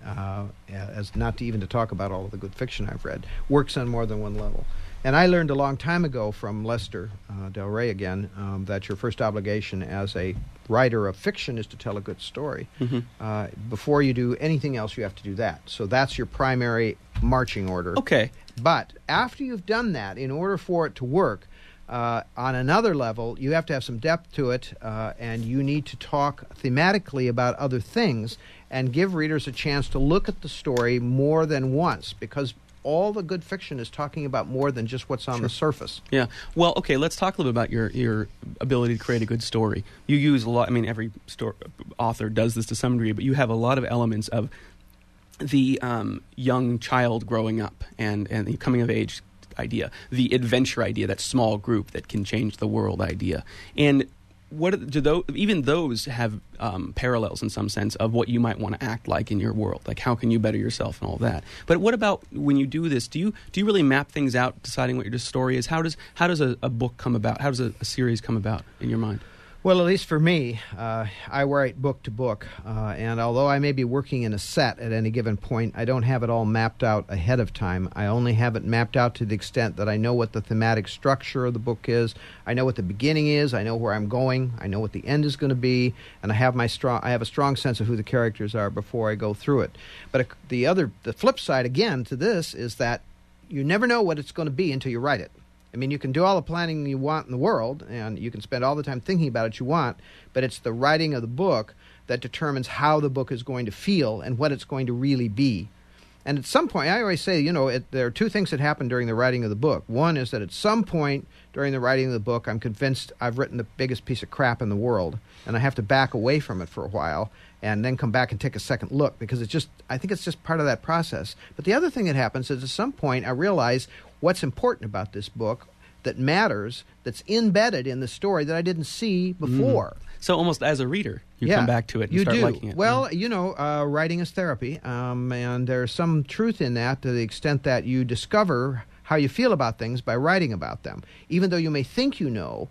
Speaker 4: as not to even to talk about all of the good fiction I've read, works on more than one level. And I learned a long time ago from Lester Del Rey again that your first obligation as a writer of fiction is to tell a good story. Mm-hmm. Before you do anything else, you have to do that. So that's your primary marching order.
Speaker 1: Okay.
Speaker 4: But after you've done that, in order for it to work, on another level, you have to have some depth to it, and you need to talk thematically about other things and give readers a chance to look at the story more than once, because all the good fiction is talking about more than just what's on the surface.
Speaker 1: Yeah. Well, okay, let's talk a little bit about your ability to create a good story. You use a lot, every author does this to some degree, but you have a lot of elements of the young child growing up and the coming of age idea, the adventure idea, that small group that can change the world idea. And what do those have parallels in some sense of what you might want to act like in your world? Like, how can you better yourself and all that? But what about when you do this? Do you really map things out, deciding what your story is? How does a book come about? How does a series come about in your mind?
Speaker 4: Well, at least for me, I write book to book, and although I may be working in a set at any given point, I don't have it all mapped out ahead of time. I only have it mapped out to the extent that I know what the thematic structure of the book is, I know what the beginning is, I know where I'm going, I know what the end is going to be, and I have a strong sense of who the characters are before I go through it. But the flip side, again, to this is that you never know what it's going to be until you write it. You can do all the planning you want in the world, and you can spend all the time thinking about it you want, but it's the writing of the book that determines how the book is going to feel and what it's going to really be. And at some point, I always say, there are two things that happen during the writing of the book. One is that at some point during the writing of the book, I'm convinced I've written the biggest piece of crap in the world, and I have to back away from it for a while and then come back and take a second look, because I think it's just part of that process. But the other thing that happens is at some point I realize what's important about this book that matters, that's embedded in the story that I didn't see before.
Speaker 1: So almost as a reader, you come back to it and start liking it.
Speaker 4: Well, writing is therapy, and there's some truth in that to the extent that you discover how you feel about things by writing about them. Even though you may think you know,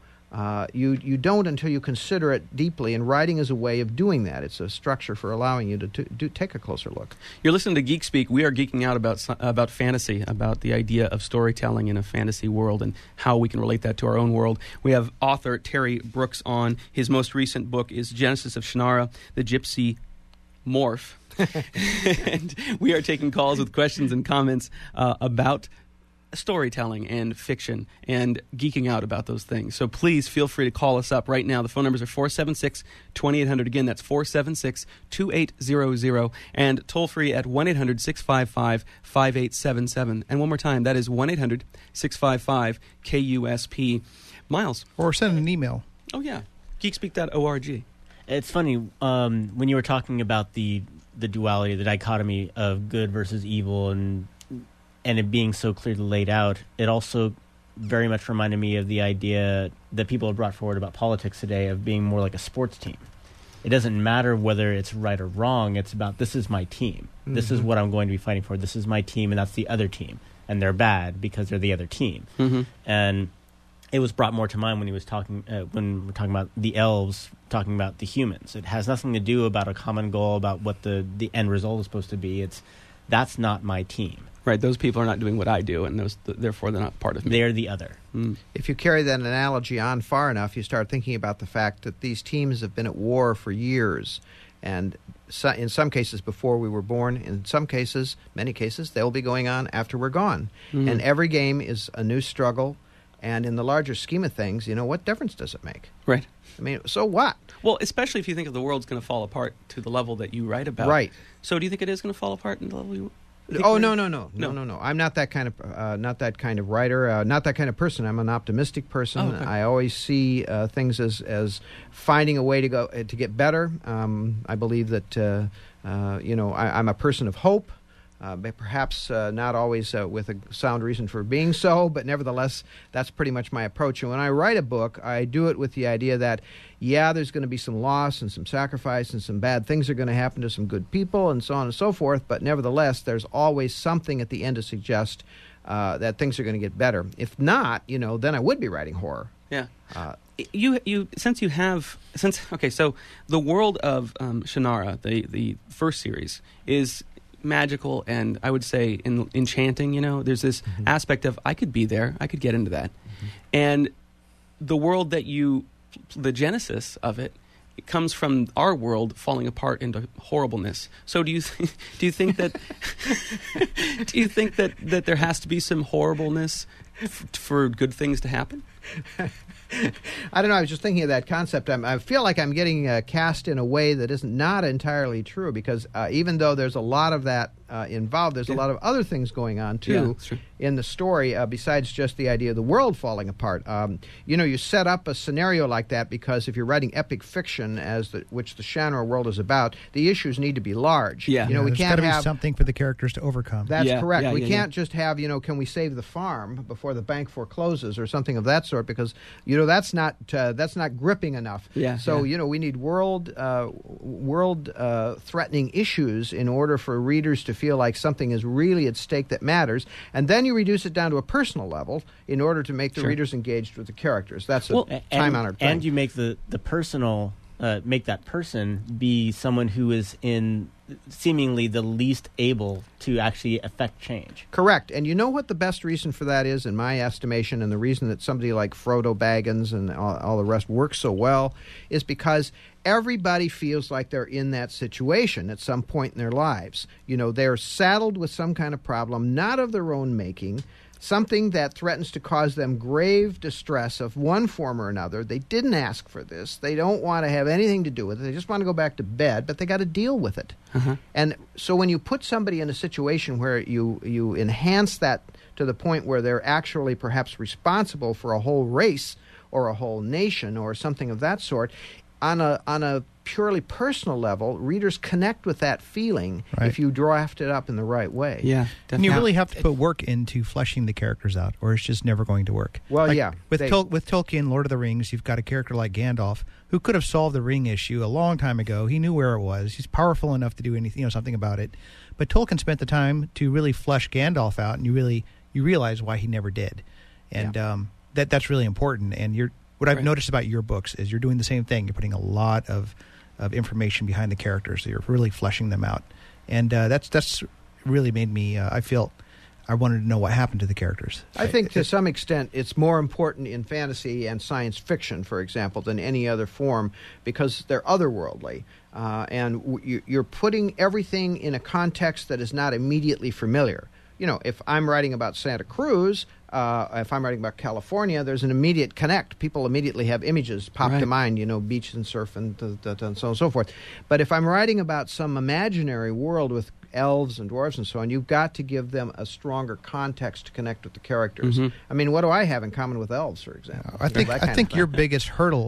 Speaker 4: you don't until you consider it deeply, and writing is a way of doing that. It's a structure for allowing you to take a closer look.
Speaker 1: You're listening to Geek Speak. We are geeking out about fantasy, about the idea of storytelling in a fantasy world and how we can relate that to our own world. We have author Terry Brooks on. His most recent book is Genesis of Shannara, the Gypsy Morph. And we are taking calls with questions and comments about storytelling and fiction and geeking out about those things. So please feel free to call us up right now. The phone numbers are 476-2800. Again, that's 476-2800. And toll free at 1-800-655-5877. And one more time, that is 1-800-655-KUSP. Miles.
Speaker 2: Or send an email.
Speaker 1: Oh, yeah. Geekspeak.org.
Speaker 5: It's funny when you were talking about the duality, the dichotomy of good versus evil, and it being so clearly laid out. It also very much reminded me of the idea that people have brought forward about politics today of being more like a sports team. It doesn't matter whether it's right or wrong. It's about, this is my team. Mm-hmm. This is what I'm going to be fighting for. This is my team, and that's the other team. And they're bad because they're the other team. Mm-hmm. And it was brought more to mind when he was talking, when we're talking about the elves, talking about the humans. It has nothing to do about a common goal, about what the end result is supposed to be. That's not my team.
Speaker 1: Right, those people are not doing what I do, and therefore they're not part of me.
Speaker 5: They're the other.
Speaker 4: Mm. If you carry that analogy on far enough, you start thinking about the fact that these teams have been at war for years, and in some cases before we were born, in some cases, many cases, they'll be going on after we're gone. Mm. And every game is a new struggle, and in the larger scheme of things, what difference does it make?
Speaker 1: Right.
Speaker 4: I mean, so what?
Speaker 1: Well, especially if you think of the world's going to fall apart to the level that you write about.
Speaker 4: Right.
Speaker 1: So do you think it is going to fall apart in the level you...
Speaker 4: Oh, no. I'm not that kind of writer, not that kind of person. I'm an optimistic person.
Speaker 1: Oh, okay.
Speaker 4: I always see things as finding a way to get better. I believe that I'm a person of hope. But perhaps not always with a sound reason for being so, but nevertheless, that's pretty much my approach. And when I write a book, I do it with the idea that, there's going to be some loss and some sacrifice and some bad things are going to happen to some good people and so on and so forth, but nevertheless, there's always something at the end to suggest that things are going to get better. If not, then I would be writing horror.
Speaker 1: Yeah. So the world of Shannara, the first series, is magical and I would say enchanting. There's this aspect of I could be there, I could get into that, and the world that the genesis of it comes from our world falling apart into horribleness. So do you think that that there has to be some horribleness for good things to happen?
Speaker 4: I don't know. I was just thinking of that concept. I feel like I'm getting cast in a way that is not entirely true because even though there's a lot of that involved, there's a lot of other things going on, too, in the story besides just the idea of the world falling apart. You set up a scenario like that because if you're writing epic fiction, which the Shannara world is about, the issues need to be large.
Speaker 2: Yeah.
Speaker 4: We
Speaker 2: there's
Speaker 4: can't
Speaker 2: gotta
Speaker 4: have
Speaker 2: be something for the characters to overcome.
Speaker 4: That's correct. We can't just have, can we save the farm before the bank forecloses or something of that sort because, that's not gripping enough.
Speaker 2: Yeah.
Speaker 4: So, we need world threatening issues in order for readers to feel like something is really at stake that matters. And then you reduce it down to a personal level in order to make the readers engaged with the characters. That's a time-honored thing.
Speaker 5: And you make the personal, make that person be someone who is in seemingly the least able to actually affect change.
Speaker 4: Correct. And you know what the best reason for that is, in my estimation, and the reason that somebody like Frodo Baggins and all the rest works so well is because everybody feels like they're in that situation at some point in their lives. They're saddled with some kind of problem, not of their own making, something that threatens to cause them grave distress of one form or another. They didn't ask for this. They don't want to have anything to do with it. They just want to go back to bed, but they got to deal with it. Uh-huh. And so when you put somebody in a situation where you enhance that to the point where they're actually perhaps responsible for a whole race or a whole nation or something of that sort, on a purely personal level, readers connect with that feeling if you draft it up in the right way.
Speaker 1: Yeah, definitely.
Speaker 2: And you really have to put work into fleshing the characters out, or it's just never going to work.
Speaker 4: Well,
Speaker 2: with Tolkien, Lord of the Rings, you've got a character like Gandalf who could have solved the ring issue a long time ago. He knew where it was. He's powerful enough to do anything, something about it. But Tolkien spent the time to really flesh Gandalf out, and you realize why he never did. And that's really important. And what I've noticed about your books is you're doing the same thing. You're putting a lot of information behind the characters. So you're really fleshing them out. And that's really made me, I feel, I wanted to know what happened to the characters.
Speaker 4: I think to some extent it's more important in fantasy and science fiction, for example, than any other form because they're otherworldly. And you're putting everything in a context that is not immediately familiar. If I'm writing about Santa Cruz, if I'm writing about California, there's an immediate connect. People immediately have images pop to mind, beach and surf and so on and so forth. But if I'm writing about some imaginary world with elves and dwarves and so on, you've got to give them a stronger context to connect with the characters. Mm-hmm. I mean, what do I have in common with elves, for example?
Speaker 2: I think your biggest hurdle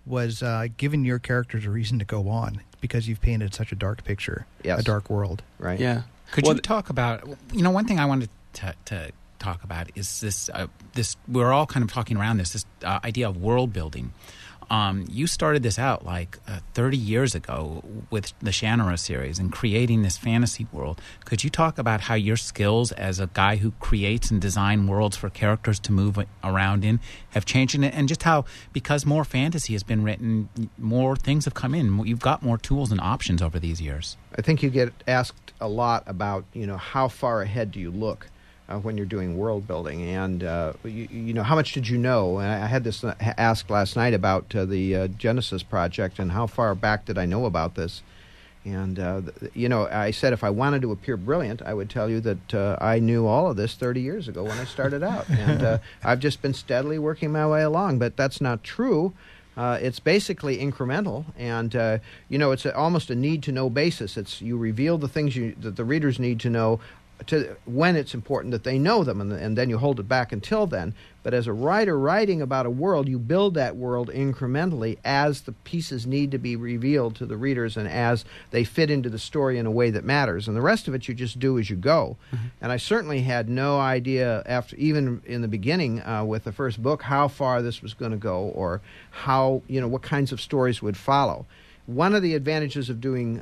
Speaker 2: was giving your characters a reason to go on because you've painted such a dark picture,
Speaker 4: Yes.
Speaker 2: a dark world.
Speaker 4: Right.
Speaker 1: Yeah.
Speaker 3: Could you talk about, one thing I wanted to talk about is this we're all kind of talking around this idea of world building. You started this out 30 years ago with the Shannara series and creating this fantasy world. Could you talk about how your skills as a guy who creates and design worlds for characters to move around in have changed, and just how, because more fantasy has been written, more things have come in. You've got more tools and options over these years.
Speaker 4: I think you get asked a lot about, how far ahead do you look when you're doing world building, and how much did you know? And I had this asked last night about the Genesis project, and how far back did I know about this? And I said if I wanted to appear brilliant, I would tell you that I knew all of this 30 years ago when I started out, and I've just been steadily working my way along. But that's not true. It's basically incremental, and it's almost a need-to-know basis. It's you reveal the things that the readers need to know when it's important that they know them, and then you hold it back until then. But as a writer writing about a world, you build that world incrementally as the pieces need to be revealed to the readers and as they fit into the story in a way that matters. And the rest of it you just do as you go. Mm-hmm. And I certainly had no idea, even in the beginning with the first book, how far this was going to go, or how, what kinds of stories would follow. One of the advantages of doing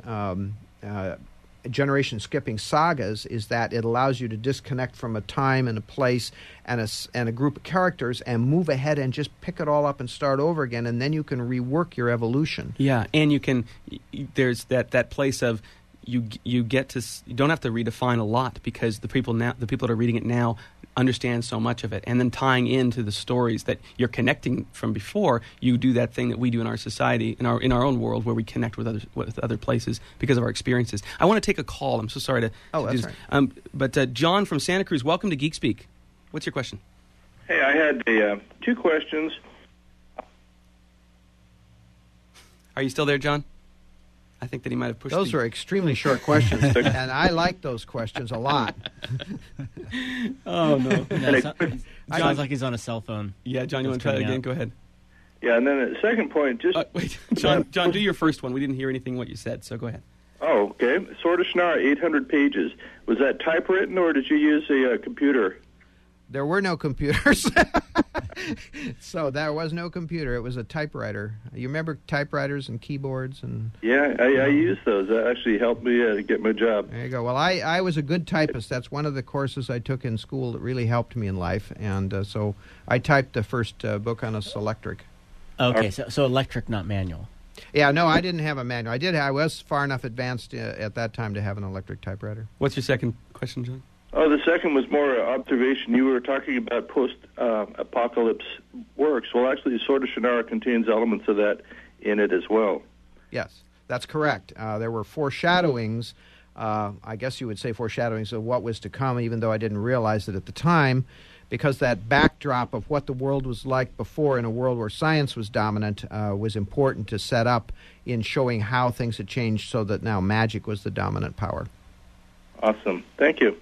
Speaker 4: generation skipping sagas is that it allows you to disconnect from a time and a place and a group of characters and move ahead and just pick it all up and start over again, and then you can rework your evolution.
Speaker 1: Yeah, and you can. There's that place of you don't have to redefine a lot, because the people that are reading it now understand so much of it, and then tying into the stories that you're connecting from before, you do that thing that we do in our society, in our own world, where we connect with other places because of our experiences. I want to take a call. I'm so sorry to
Speaker 4: that's
Speaker 1: do this.
Speaker 4: Right.
Speaker 1: But John from Santa Cruz, welcome to Geek Speak. What's your question?
Speaker 6: Hey, I had two questions.
Speaker 1: Are you still there, John? I think that he might have pushed.
Speaker 4: Those were extremely short questions, and I like those questions a lot.
Speaker 1: Oh, no.
Speaker 5: Sounds like he's on a cell phone.
Speaker 1: Yeah, John, you want to try that again? Go ahead.
Speaker 6: Yeah, and then the second point, just...
Speaker 1: wait, John, do your first one. We didn't hear anything what you said, so go ahead.
Speaker 6: Oh, okay. Sword of Shannara, 800 pages. Was that typewritten, or did you use a computer?
Speaker 4: There were no computers. So there was no computer. It was a typewriter. You remember typewriters and keyboards?
Speaker 6: Yeah, I used those. That actually helped me get my job.
Speaker 4: There you go. Well, I was a good typist. That's one of the courses I took in school that really helped me in life. And so I typed the first book on a Selectric.
Speaker 5: Okay, so electric, not manual.
Speaker 4: Yeah, no, I didn't have a manual. I was far enough advanced at that time to have an electric typewriter.
Speaker 1: What's your second question, John?
Speaker 6: Oh, the second was more observation. You were talking about post-apocalypse works. Well, actually, Sword of Shannara contains elements of that in it as well.
Speaker 4: Yes, that's correct. There were foreshadowings, I guess you would say foreshadowings of what was to come, even though I didn't realize it at the time, because that backdrop of what the world was like before in a world where science was dominant was important to set up in showing how things had changed so that now magic was the dominant power.
Speaker 6: Awesome. Thank you.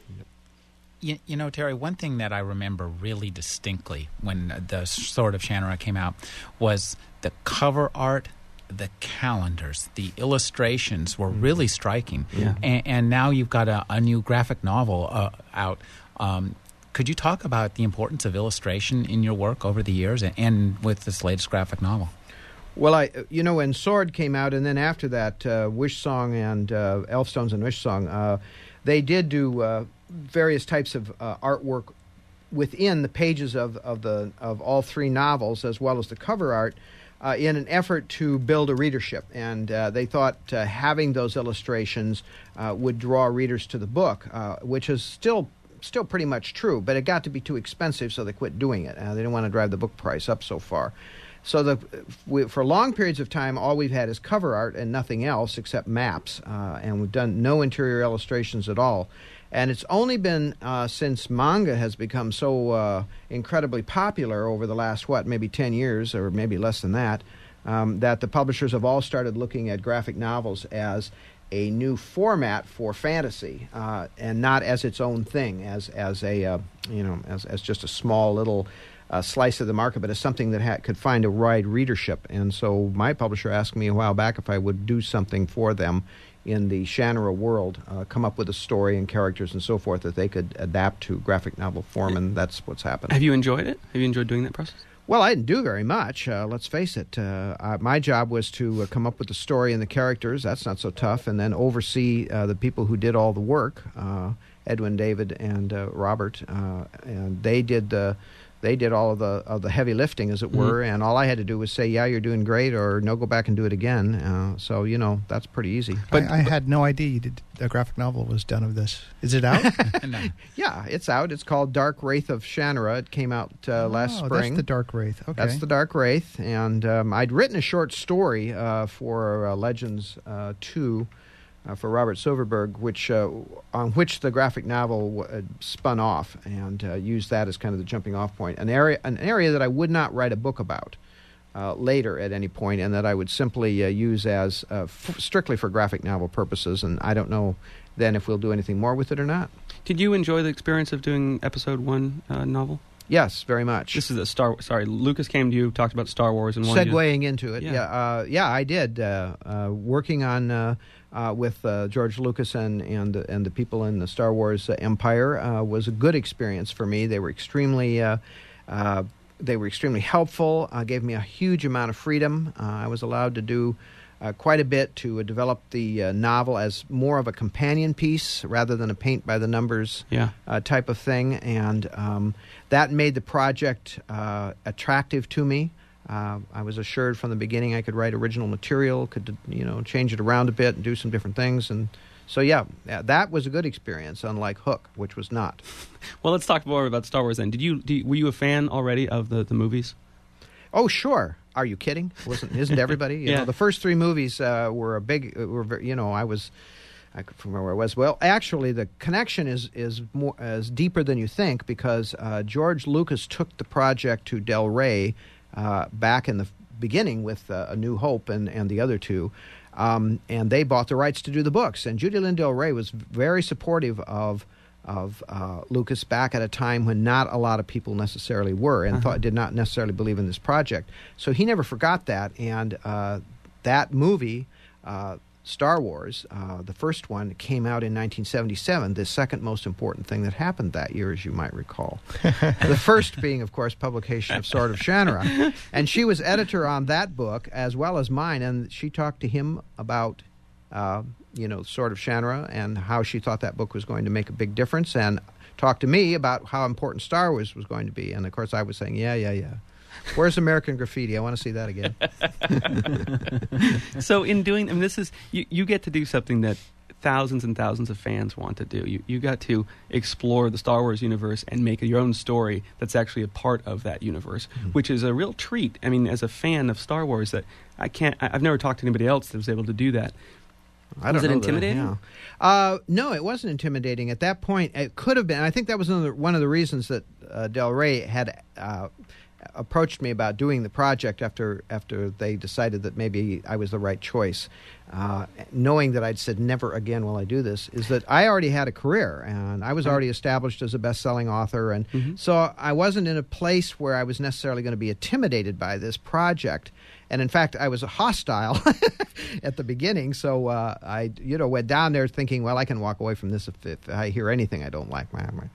Speaker 3: You know, Terry, one thing that I remember really distinctly when the Sword of Shannara came out was the cover art, the calendars, the illustrations were really striking.
Speaker 1: Yeah.
Speaker 3: And now you've got a new graphic novel out. Could you talk about the importance of illustration in your work over the years and with this latest graphic novel?
Speaker 4: Well, when Sword came out, and then after that, Wish Song and Elfstones and Wish Song, they did do various types of artwork within the pages of all three novels, as well as the cover art, in an effort to build a readership. And they thought having those illustrations would draw readers to the book, which is still pretty much true, but it got to be too expensive, so they quit doing it. They didn't want to drive the book price up so far. So for long periods of time, all we've had is cover art and nothing else except maps, and we've done no interior illustrations at all. And it's only been since manga has become so incredibly popular over the last, maybe 10 years, or maybe less than that, that the publishers have all started looking at graphic novels as a new format for fantasy, and not as its own thing, as just a small little slice of the market, but as something that could find a wide readership. And so my publisher asked me a while back if I would do something for them in the Shannara world, come up with a story and characters and so forth that they could adapt to graphic novel form, and that's what's happened.
Speaker 1: Have you enjoyed it? Have you enjoyed doing that process?
Speaker 4: Well, I didn't do very much, let's face it. My job was to come up with the story and the characters. That's not so tough. And then oversee the people who did all the work, Edwin, David, and Robert. And they did all of the heavy lifting, as it were. And all I had to do was say, yeah, you're doing great, or no, go back and do it again. So, that's pretty easy.
Speaker 2: But I had no idea you did a graphic novel was done of this. Is it out?
Speaker 3: No.
Speaker 4: Yeah, it's out. It's called Dark Wraith of Shannara. It came out last spring.
Speaker 2: That's the Dark Wraith. Okay.
Speaker 4: That's the Dark Wraith. And I'd written a short story for Legends 2 for Robert Silverberg, on which the graphic novel spun off, and used that as kind of the jumping off point. An area that I would not write a book about later at any point, and that I would simply use as strictly for graphic novel purposes. And I don't know then if we'll do anything more with it or not.
Speaker 1: Did you enjoy the experience of doing episode 1 novel?
Speaker 4: Yes, very much.
Speaker 1: This is Lucas came to you, talked about Star Wars, and
Speaker 4: segueing into it.
Speaker 1: Yeah.
Speaker 4: I did. Working on with George Lucas and the people in the Star Wars empire was a good experience for me. They were extremely helpful. Gave me a huge amount of freedom. I was allowed to do quite a bit to develop the novel as more of a companion piece rather than a paint-by-the-numbers type of thing. And that made the project attractive to me. I was assured from the beginning I could write original material, could change it around a bit and do some different things. And so, that was a good experience, unlike Hook, which was not.
Speaker 1: Well, let's talk more about Star Wars then. Were you a fan already of the movies?
Speaker 4: Oh, sure. Are you kidding? Isn't everybody? You know, the first 3 movies were a big. I could remember where I was. Well, actually, the connection is deeper than you think, because George Lucas took the project to Del Rey back in the beginning with A New Hope and the other 2, and they bought the rights to do the books. And Judy Lynn Del Rey was very supportive of Lucas back at a time when not a lot of people necessarily were, and did not necessarily believe in this project. So he never forgot that, and that movie, Star Wars, the first one, came out in 1977, the second most important thing that happened that year, as you might recall. The first being, of course, publication of Sword of Shannara. And she was editor on that book, as well as mine, and she talked to him about Sword of Shannara and how she thought that book was going to make a big difference, and talked to me about how important Star Wars was going to be. And, of course, I was saying, yeah. Where's American Graffiti? I want to see that again.
Speaker 1: So in doing, this is, you get to do something that thousands and thousands of fans want to do. You got to explore the Star Wars universe and make your own story that's actually a part of that universe, which is a real treat. I mean, as a fan of Star Wars, that I've never talked to anybody else that was able to do that. Was it intimidating?
Speaker 4: No, it wasn't intimidating. At that point, it could have been. I think that was one of the reasons that Del Rey had approached me about doing the project after they decided that maybe I was the right choice. Knowing that I'd said never again will I do this, is that I already had a career, and I was already established as a best-selling author, and so I wasn't in a place where I was necessarily going to be intimidated by this project. And in fact, I was hostile at the beginning, so I went down there thinking, well, I can walk away from this if I hear anything I don't like.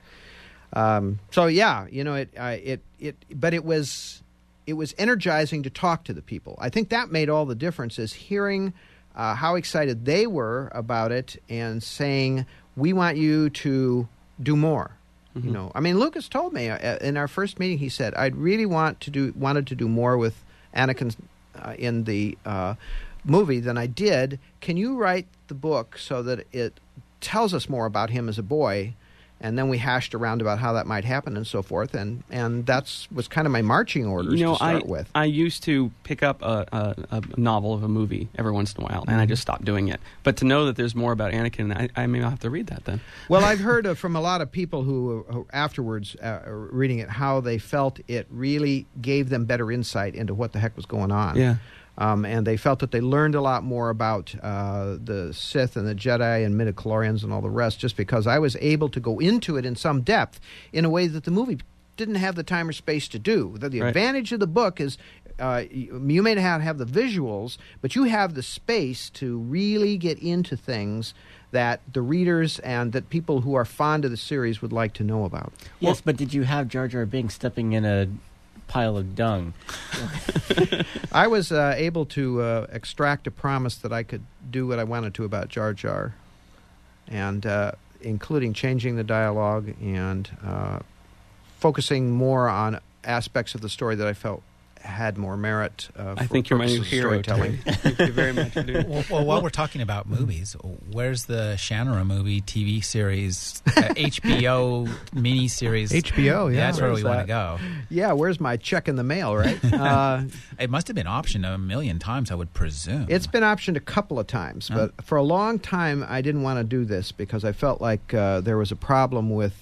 Speaker 4: But it was energizing to talk to the people. I think that made all the difference, is hearing how excited they were about it and saying, we want you to do more. Lucas told me in our first meeting, he said, I'd really wanted to do more with Anakin in the movie than I did. Can you write the book so that it tells us more about him as a boy? And then we hashed around about how that might happen and so forth, and that was kind of my marching orders to start with.
Speaker 1: I used to pick up a novel of a movie every once in a while, and I just stopped doing it. But to know that there's more about Anakin, I may have to read that then.
Speaker 4: Well, I've heard from a lot of people who afterwards, reading it, how they felt it really gave them better insight into what the heck was going on.
Speaker 1: Yeah.
Speaker 4: And they felt that they learned a lot more about the Sith and the Jedi and midichlorians and all the rest, just because I was able to go into it in some depth in a way that the movie didn't have the time or space to do. The
Speaker 1: Right.
Speaker 4: advantage of the book is you may not have the visuals, but you have the space to really get into things that the readers and that people who are fond of the series would like to know about.
Speaker 5: Yes, but did you have Jar Jar Binks stepping in a pile of dung?
Speaker 4: I was able to extract a promise that I could do what I wanted to about Jar Jar, and including changing the dialogue and focusing more on aspects of the story that I felt had more merit.
Speaker 1: I think you're my new
Speaker 4: purposes of
Speaker 1: hero,
Speaker 4: storytelling.
Speaker 1: Terry. Thank you very much.
Speaker 3: Well, while we're talking about movies, where's the Shannara movie, TV series, HBO miniseries?
Speaker 2: HBO, yeah.
Speaker 3: That's where we
Speaker 4: Where's
Speaker 3: want to
Speaker 4: that?
Speaker 3: go.
Speaker 4: Yeah, where's my check in the mail, right?
Speaker 3: It must have been optioned a million times, I would presume.
Speaker 4: It's been optioned a couple of times, but for a long time I didn't want to do this because I felt like there was a problem with,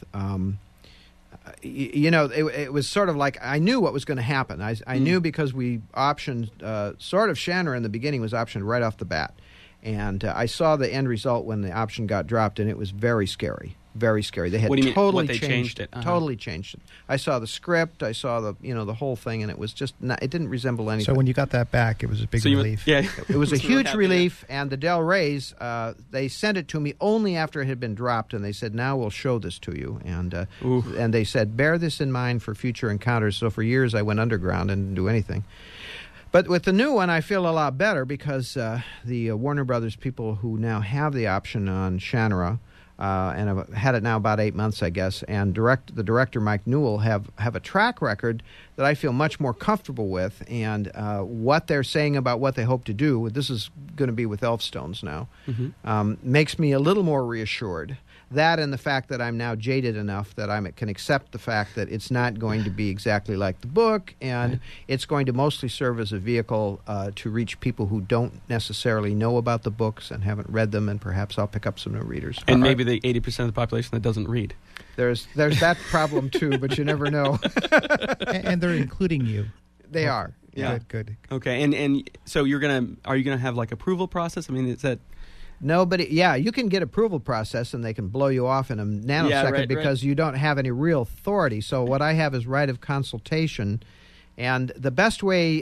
Speaker 4: it was sort of like I knew what was going to happen. I knew because we optioned, sort of Shannara in the beginning was optioned right off the bat. And I saw the end result when the option got dropped, and it was very scary. Very scary. They had
Speaker 1: What do you mean?
Speaker 4: totally
Speaker 1: What, they changed it? Uh-huh.
Speaker 4: Totally changed it. I saw the script. I saw the whole thing, and it was just not, it didn't resemble anything.
Speaker 2: So when you got that back, it was a big
Speaker 1: So you
Speaker 2: relief.
Speaker 1: yeah.
Speaker 4: It was a
Speaker 1: So you were
Speaker 4: huge
Speaker 1: happy
Speaker 4: relief, and the Del Reys, they sent it to me only after it had been dropped, and they said, now we'll show this to you. And they said, bear this in mind for future encounters. So for years I went underground and didn't do anything. But with the new one, I feel a lot better because the Warner Brothers people who now have the option on Shannara, and I've had it now about 8 months, I guess, and the director, Mike Newell, have a track record that I feel much more comfortable with, and what they're saying about what they hope to do, this is going to be with Elfstones now, makes me a little more reassured. That and the fact that I'm now jaded enough that I can accept the fact that it's not going to be exactly like the book, and it's going to mostly serve as a vehicle to reach people who don't necessarily know about the books and haven't read them, and perhaps I'll pick up some new readers.
Speaker 1: And maybe the 80% of the population that doesn't read.
Speaker 4: There's that problem too, but you never know.
Speaker 2: And they're including you.
Speaker 4: They are.
Speaker 1: Yeah.
Speaker 2: Good.
Speaker 1: Okay, and so are you gonna have like approval process? I mean, is that
Speaker 4: Nobody, you can get approval process and they can blow you off in a nanosecond because you don't have any real authority. So what I have is right of consultation. And the best way,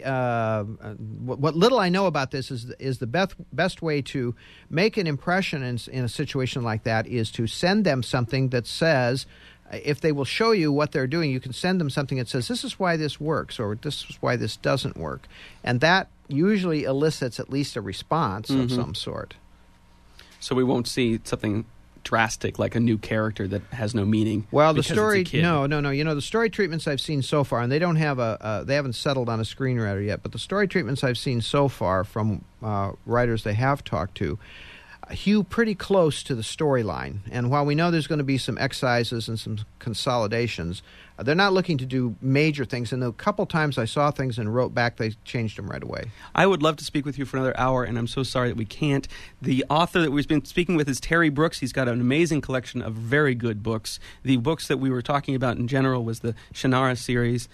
Speaker 4: what little I know about this is the best way to make an impression in a situation like that is to send them something that says, if they will show you what they're doing, you can send them something that says, this is why this works, or this is why this doesn't work. And that usually elicits at least a response of some sort.
Speaker 1: so we won't see something drastic like a new character that has no meaning?
Speaker 4: Well, the
Speaker 1: because
Speaker 4: story,
Speaker 1: it's a kid?
Speaker 4: no. The story treatments I've seen so far, and they don't have they haven't settled on a screenwriter yet, but the story treatments I've seen so far from writers they have talked to hew pretty close to the storyline. And while we know there's going to be some excises and some consolidations, they're not looking to do major things. And a couple times I saw things and wrote back, they changed them right away.
Speaker 1: I would love to speak with you for another hour, and I'm so sorry that we can't. The author that we've been speaking with is Terry Brooks. He's got an amazing collection of very good books. The books that we were talking about in general was the Shannara series.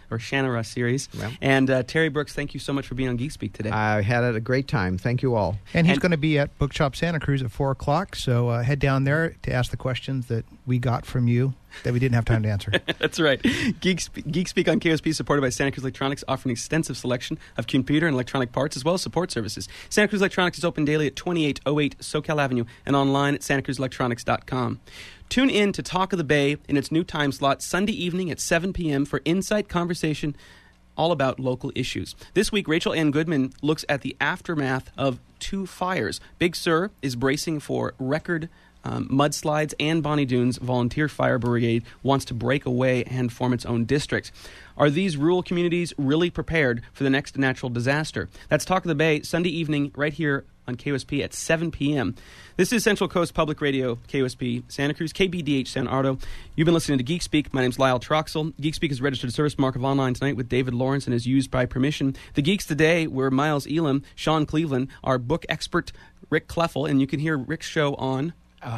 Speaker 4: Yeah.
Speaker 1: And Terry Brooks, thank you so much for being on Geek Speak today.
Speaker 4: I had a great time. Thank you all.
Speaker 2: And he's going to be at Bookshop Santa Cruz at 4 o'clock, so head down there to ask the questions that we got from you that we didn't have time to answer.
Speaker 1: That's right. Geek Speak on KOSP, supported by Santa Cruz Electronics, offering an extensive selection of computer and electronic parts as well as support services. Santa Cruz Electronics is open daily at 2808 SoCal Avenue and online at santacruzelectronics.com. Tune in to Talk of the Bay in its new time slot Sunday evening at 7 p.m. for insight conversation all about local issues. This week, Rachel Ann Goodman looks at the aftermath of 2 fires. Big Sur is bracing for record mudslides, and Bonnie Doon's Volunteer Fire Brigade wants to break away and form its own district. Are these rural communities really prepared for the next natural disaster? That's Talk of the Bay, Sunday evening, right here on KOSP at 7 p.m. This is Central Coast Public Radio, KOSP, Santa Cruz, KBDH, San Ardo. You've been listening to Geek Speak. My name's Lyle Troxel. Geek Speak is registered a service mark of Online Tonight with David Lawrence and is used by permission. The Geeks today were Miles Elam, Sean Cleveland, our book expert, Rick Kleffel, and you can hear Rick's show on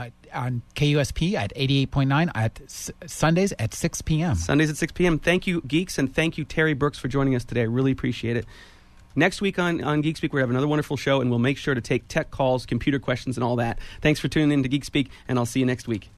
Speaker 3: KUSP at 88.9 at Sundays at 6 p.m.
Speaker 1: Sundays at 6 p.m. Thank you, Geeks, and thank you, Terry Brooks, for joining us today. I really appreciate it. Next week on Geek Speak, we have another wonderful show, and we'll make sure to take tech calls, computer questions, and all that. Thanks for tuning in to Geek Speak, and I'll see you next week.